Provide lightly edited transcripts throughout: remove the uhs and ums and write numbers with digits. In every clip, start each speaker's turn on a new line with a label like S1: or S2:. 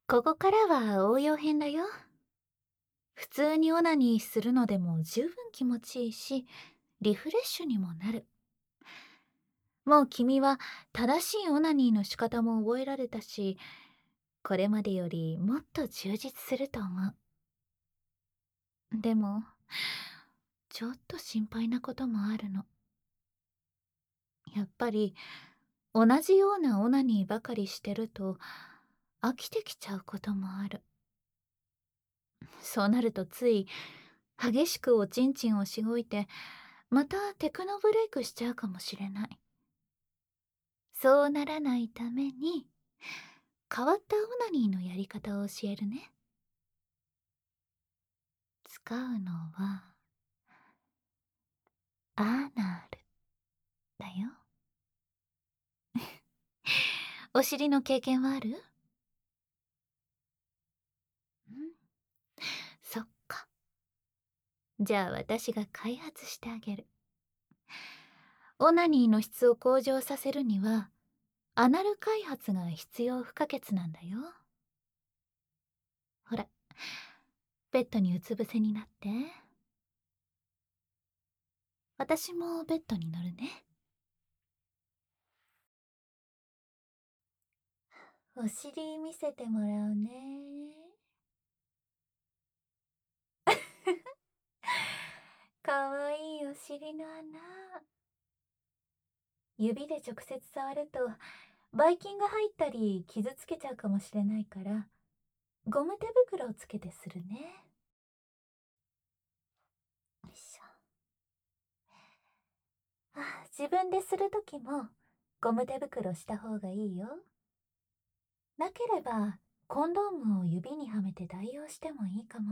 S1: ここからは応用編だよ。普通にオナニーするのでも十分気持ちいいし、リフレッシュにもなる。もう君は正しいオナニーの仕方も覚えられたし、これまでよりもっと充実すると思う。でも、ちょっと心配なこともあるの。やっぱり、同じようなオナニーばかりしてると、飽きてきちゃうこともある。そうなるとつい、激しくおちんちんをしごいて、またテクノブレイクしちゃうかもしれない。そうならないために、変わったオナニーのやり方を教えるね。使うのは、アナルだよ。お尻の経験はある？そっか。じゃあ私が開発してあげる。オナニーの質を向上させるには、アナル開発が必要不可欠なんだよ。ほら、ベッドにうつ伏せになって。私もベッドに乗るね。お尻見せてもらうね。かわいいお尻の穴。指で直接触ると、ばい菌が入ったり傷つけちゃうかもしれないから、ゴム手袋をつけてするね。よいしょ。自分でするときも、ゴム手袋した方がいいよ。なければ、コンドームを指にはめて代用してもいいかも。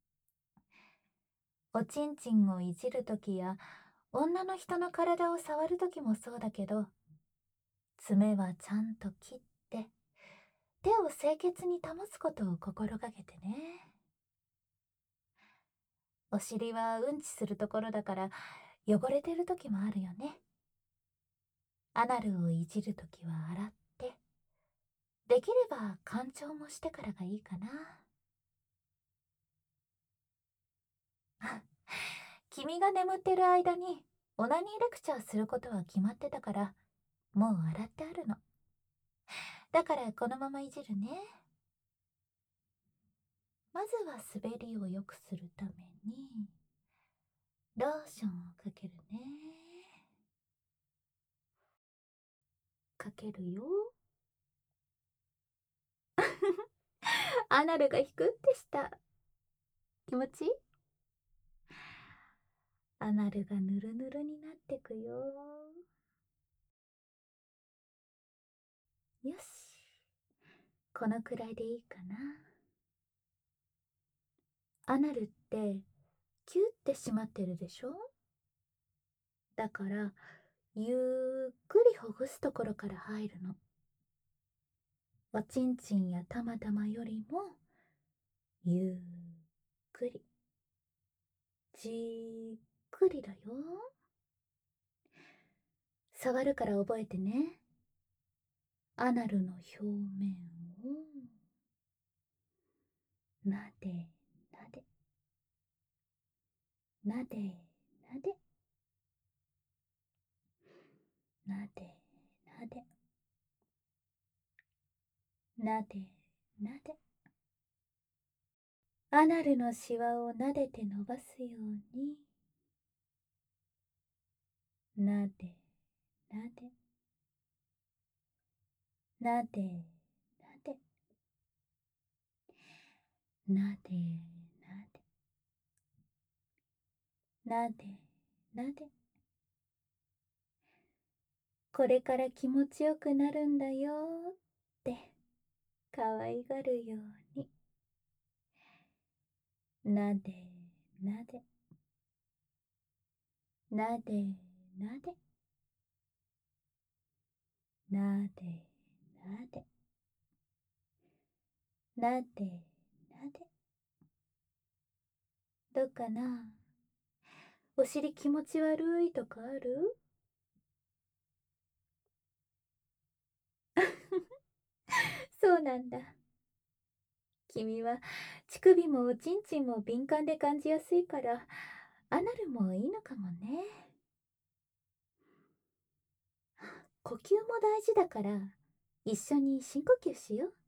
S1: おちんちんをいじるときや、女の人の体を触るときもそうだけど、爪はちゃんと切って、手を清潔に保つことを心がけてね。お尻はうんちするところだから汚れてる時もあるよね。アナルをいじるときは洗って、できれば干潮もしてからがいいかな。君が眠ってる間にオナニーレクチャーすることは決まってたから、もう洗ってあるの。だからこのままいじるね。まずは滑りを良くするために、ローションをかけるね。かけるよ。アナルが引くってした。気持ちいい？アナルがヌルヌルになってくよ。よし。このくらいでいいかな。アナルってキュッて締まってるでしょ？だからゆっくりほぐすところから入るの。おちんちんやたまたまよりもゆっくりじっくりだよ。触るから覚えてね。アナルの表面をなでなでなでなでなでなでなでなで、アナルのシワをなでて伸ばすように、なでなでなでなでなでなでなで、これから気持ちよくなるんだよって可愛がるように、なでなでなでなでなでなでなでなで、どうかな？お尻気持ち悪いとかある？そうなんだ。 君は乳首もおちんちんも敏感で感じやすいから、アナルもいいのかもね。呼吸も大事だから、一緒に深呼吸しよう。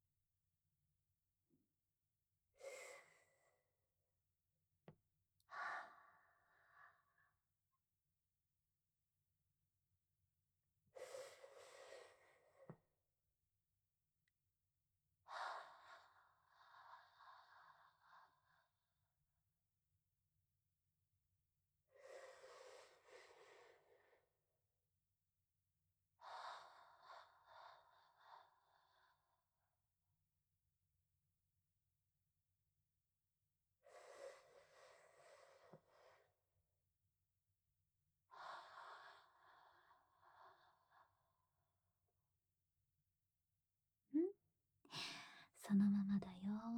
S1: そのままだよ。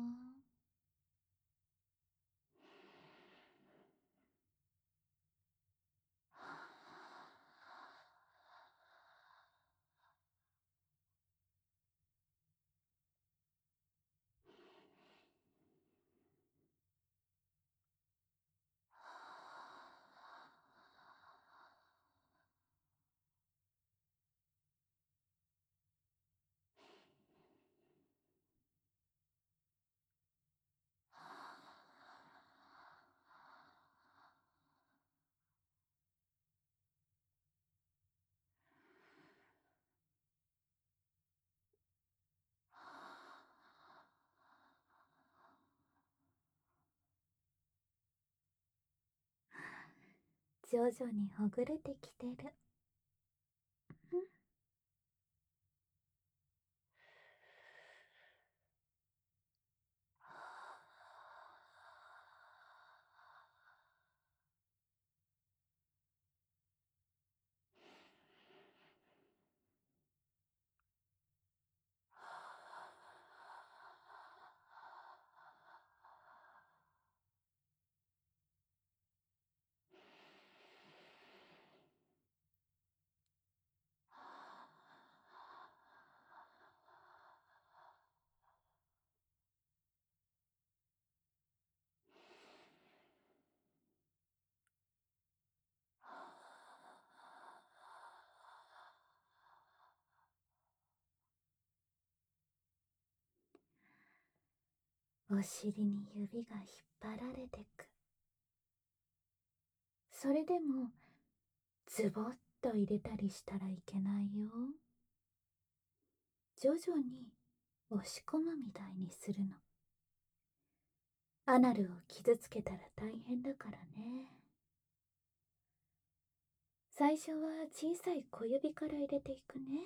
S1: 徐々にほぐれてきてる。お尻に指が引っ張られてく。それでもズボッと入れたりしたらいけないよ。徐々に押し込むみたいにするの。アナルを傷つけたら大変だからね。最初は小さい小指から入れていくね。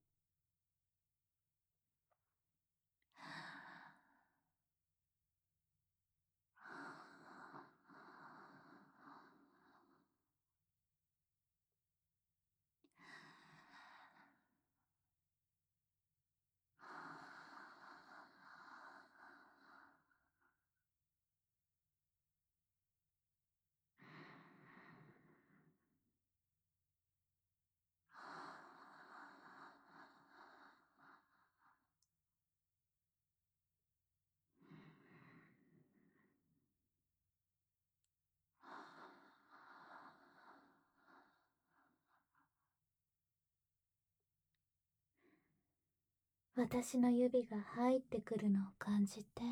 S1: 私の指が入ってくるのを感じて。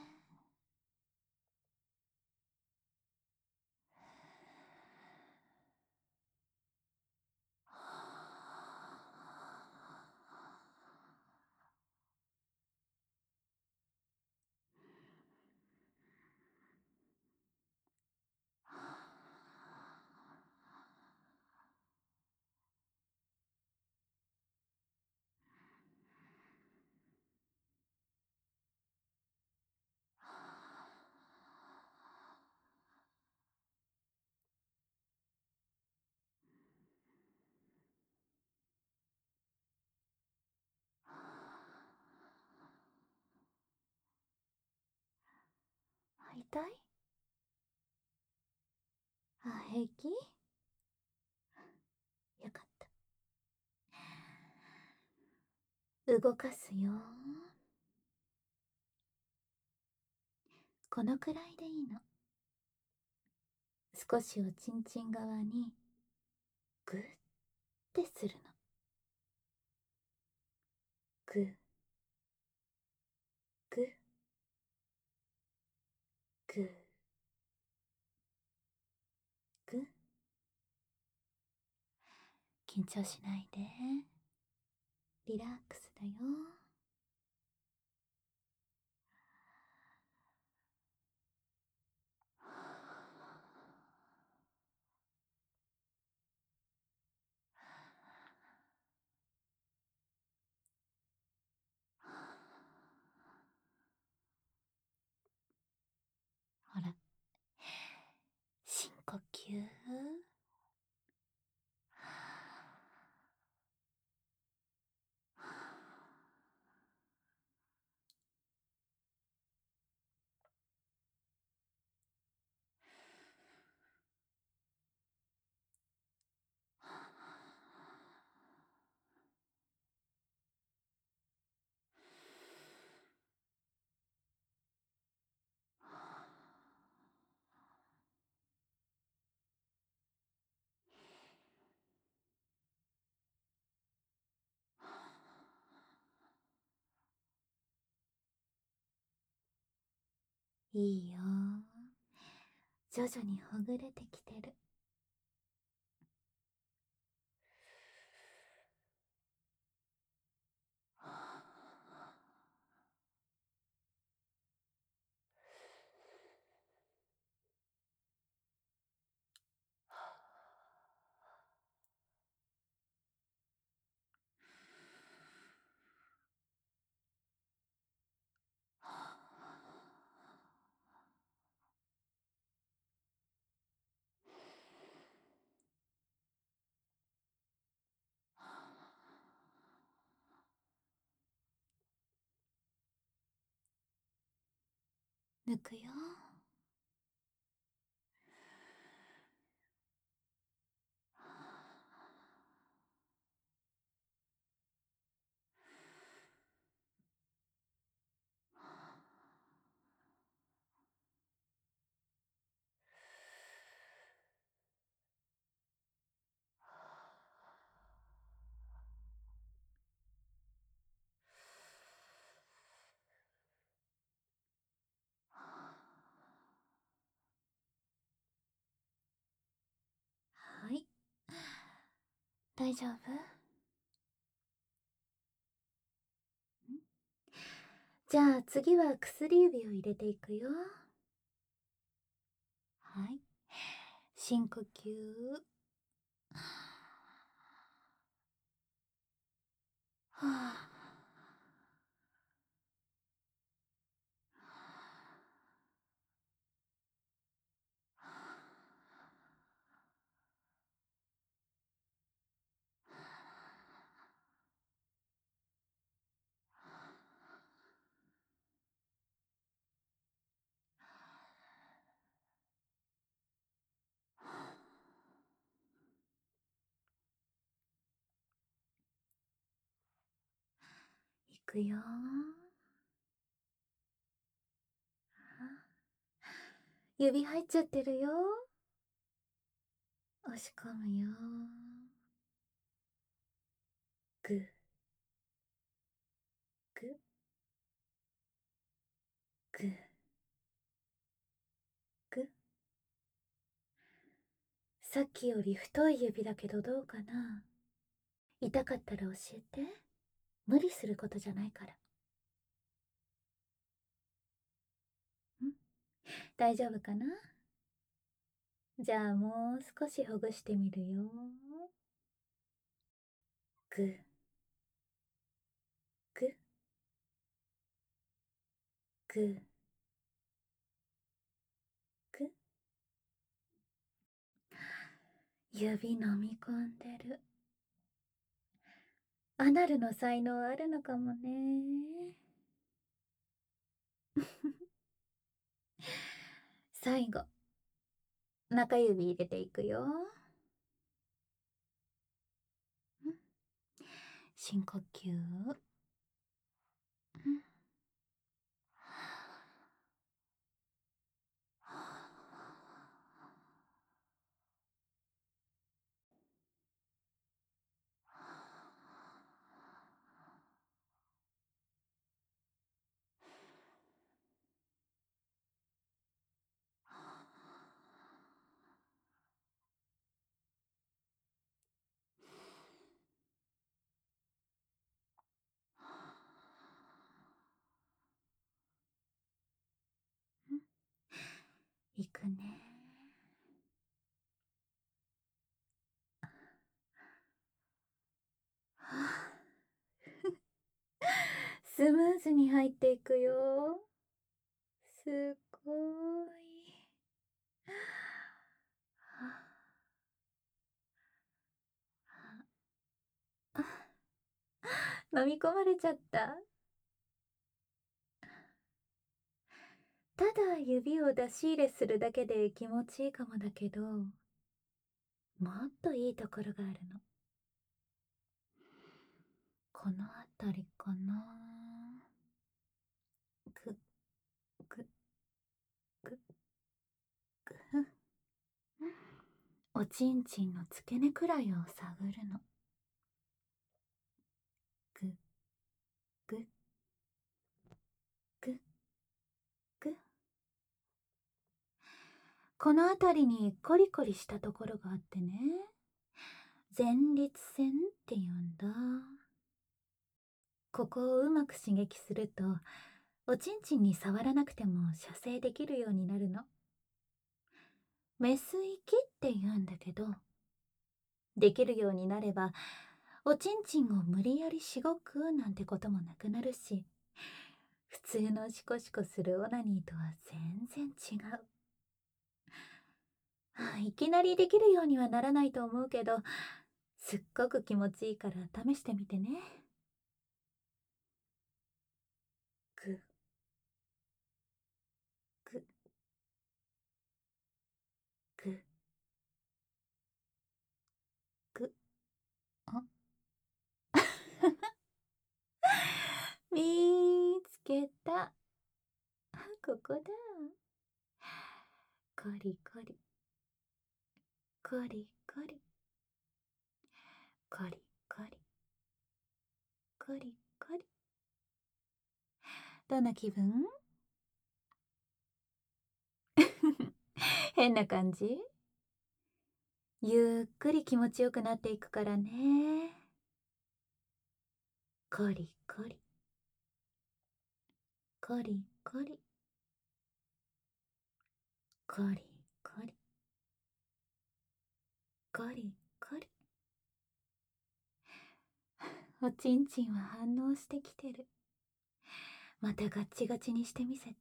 S1: 痛い？平気？よかった。動かすよ。 このくらいでいいの。少しおちんちん側にグッてするの。グッグッグッグッ。緊張しないで。リラックスだよ。ほら、深呼吸。いいよ。徐々にほぐれてきてる。抜くよ。はい。大丈夫？じゃあ次は薬指を入れていくよ。はい。深呼吸。はあ。いくよ。指入っちゃってるよ。押し込むよ。ぐ、ぐ、ぐ、ぐ。さっきより太い指だけどどうかな？痛かったら教えて。無理することじゃないから。ん？大丈夫かな？じゃあもう少しほぐしてみるよ。ぐ、ぐ、ぐ、ぐ。指飲み込んでる。アナルの才能あるのかもね。最後、中指入れていくよ。深呼吸。 スムーズに入っていくよ。すごい。飲み込まれちゃった。ただ指を出し入れするだけで気持ちいいかもだけど、もっといいところがあるの。この辺りかな。ぐ、ぐ、ぐ、ぐ。おちんちんの付け根くらいを探るの。ぐ、ぐ、ぐ、ぐ。この辺りにコリコリしたところがあってね。前立腺って言うんだ。ここをうまく刺激すると、おちんちんに触らなくても射精できるようになるの。メス行きって言うんだけど、できるようになれば、おちんちんを無理やりしごくなんてこともなくなるし、普通のシコシコするオナニーとは全然違う。いきなりできるようにはならないと思うけど、すっごく気持ちいいから試してみてね。ぐ、ぐ、ぐ、ぐ、あ見つけた。ここだ。コリコリ、コリコリ、コリコリ、コリコリ。どんな気分？変な感じ？ゆっくり気持ちよくなっていくからね。コリコリ、コリコリ、コリコリ、コリコリ。おちんちんは反応してきてる。またガッチガチにしてみせて。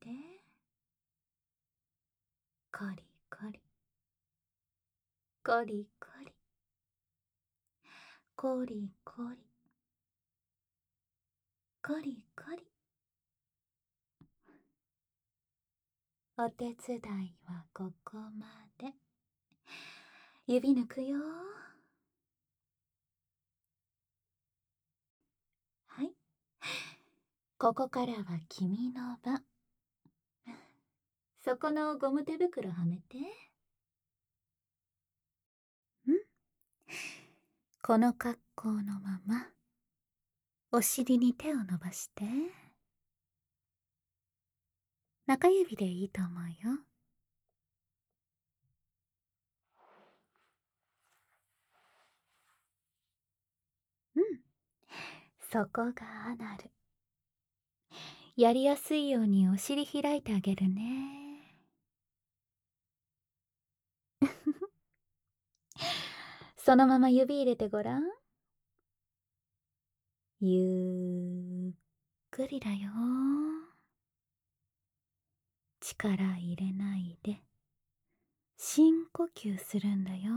S1: コリコリ、コリコリ、コリコリ、コリコリ。お手伝いはここまで。指抜くよ。はい。ここからは君の番。そこのゴム手袋はめて。この格好のまま、お尻に手を伸ばして。中指でいいと思うよ。うん。そこがアナル。やりやすいようにお尻開いてあげるね。そのまま指入れてごらん。ゆっくりだよ。力入れないで深呼吸するんだよ。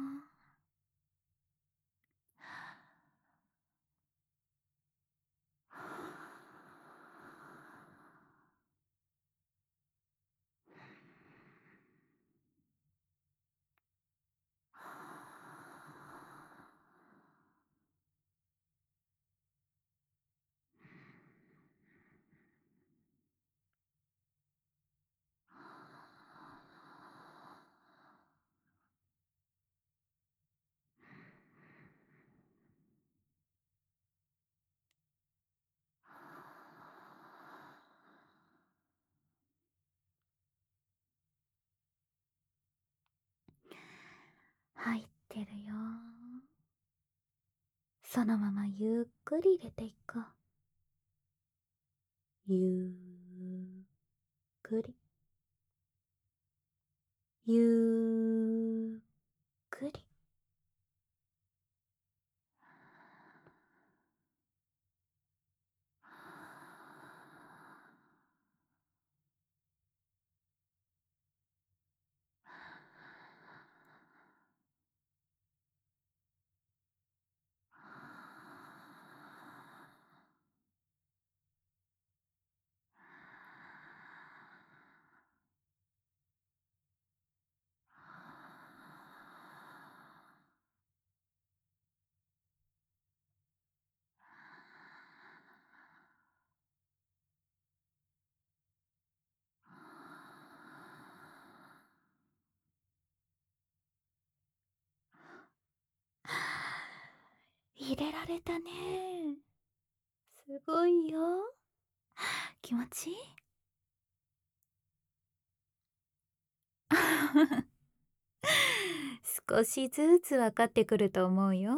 S1: 入ってるよ。そのままゆっくり入れていこう。ゆっくり、ゆっくり。 入れられたね。すごいよ。気持ちいい？少しずつ分かってくると思うよ。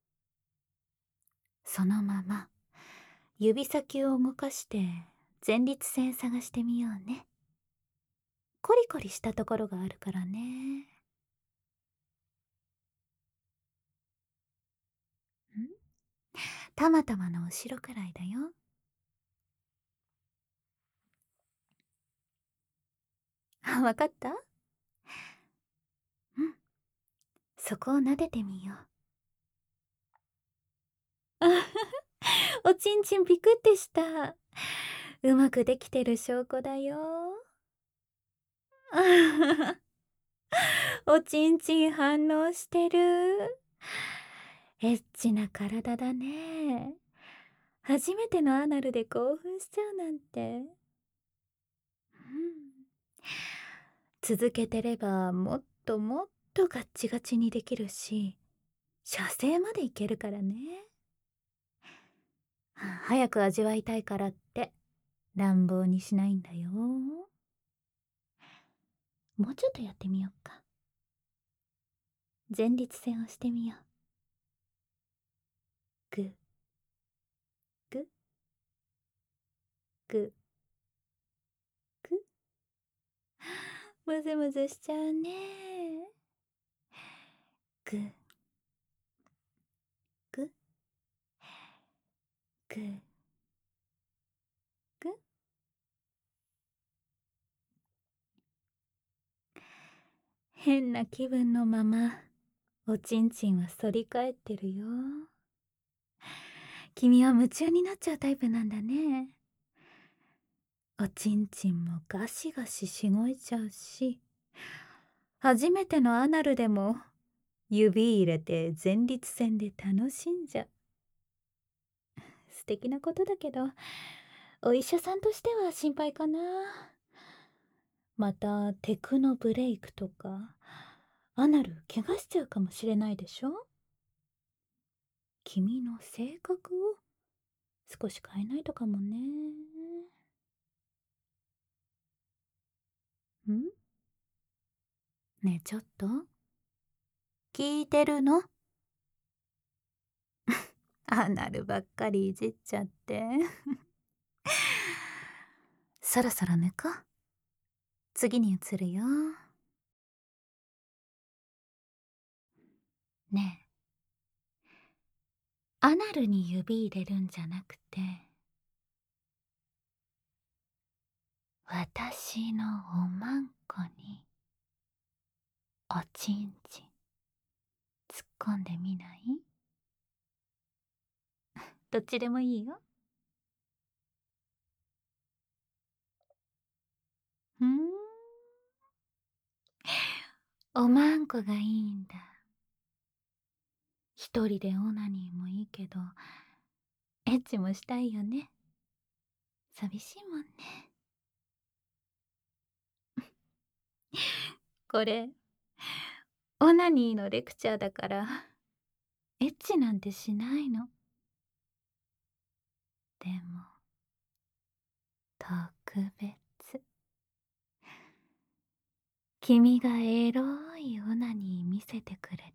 S1: そのまま指先を動かして前立腺探してみようね。コリコリしたところがあるからね。たまたまの後ろくらいだよ。あ、わかった？うん。そこを撫でてみよう。おちんちんピクってした。うまくできてる証拠だよ。おちんちん反応してる。エッチな体だね。初めてのアナルで興奮しちゃうなんて。続けてればもっともっとガッチガチにできるし、射精までいけるからね。早く味わいたいからって乱暴にしないんだよ。もうちょっとやってみようか。前立腺をしてみよう。ぐぐぐぐ。むずむずしちゃうね。ぐぐぐぐ。変な気分のままおちんちんは反り返ってるよ。君は夢中になっちゃうタイプなんだね。おちんちんもガシガシしごいちゃうし、初めてのアナルでも指入れて前立腺で楽しんじゃう。素敵なことだけど、お医者さんとしては心配かな。またテクノブレイクとかアナル怪我しちゃうかもしれないでしょ。君の性格を少し変えないとかもね。ん？ねえちょっと聞いてるの？アナルばっかりいじっちゃってそろそろ抜こう。次に移るよ。ねえ、アナルに指入れるんじゃなくて、私のおまんこにおちんちん突っ込んでみない？どっちでもいいよ。ふん、おまんこがいいんだ。一人でオナニーもいいけど、エッチもしたいよね。寂しいもんね。これ、オナニーのレクチャーだから、エッチなんてしないの。でも、特別。君がエロいオナニー見せてくれ